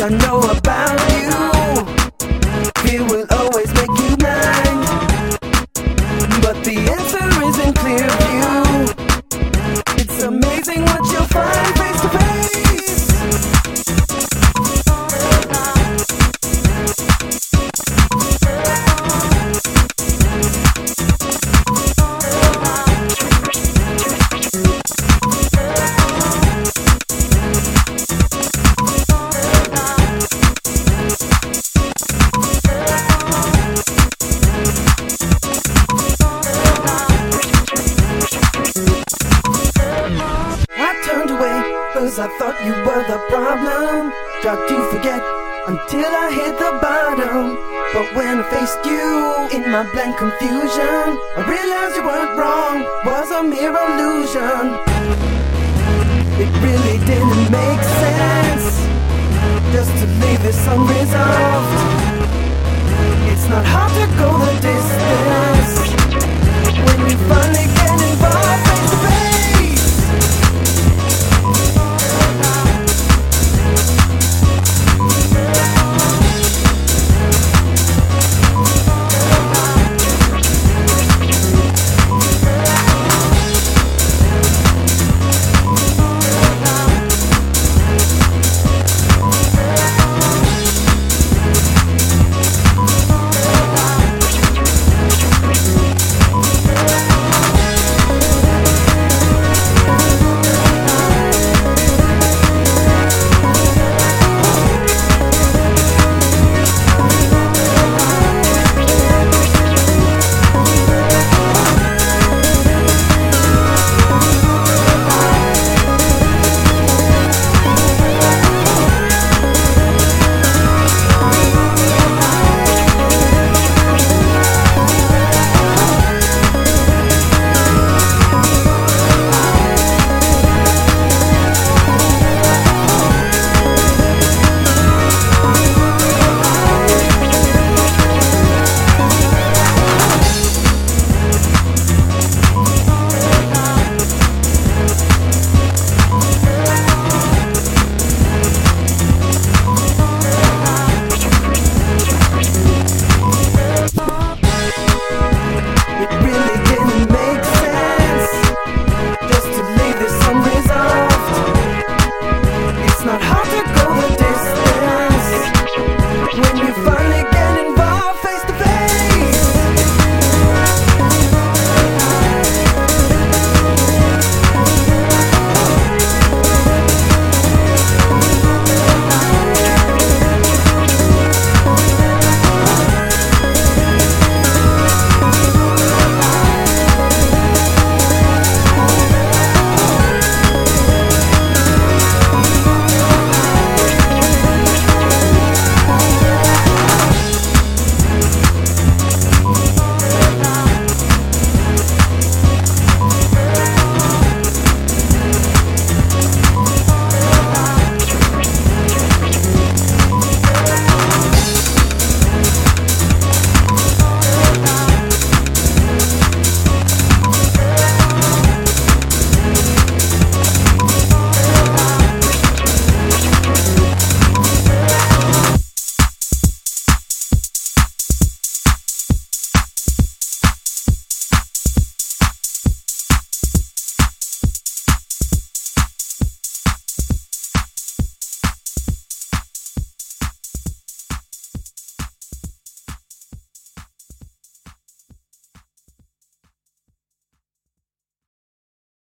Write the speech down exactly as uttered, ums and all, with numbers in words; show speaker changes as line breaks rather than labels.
I know about you. Fear will always make you blind, but the answer is in clear view. It's amazing what you'll find face to face. Cause I thought you were the problem. Tried to forget until I hit the bottom. But when I faced you in my blank confusion, I realized you weren't wrong, was a mere illusion. It really didn't make sense just to leave this unresolved. It's not hard to go the distance when you finally get involved.